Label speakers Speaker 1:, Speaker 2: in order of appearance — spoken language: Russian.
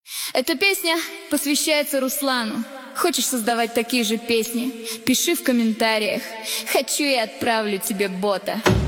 Speaker 1: Эта песня посвящается Руслану. Хочешь создавать такие же песни? Пиши в комментариях. Хочу и отправлю тебе бота.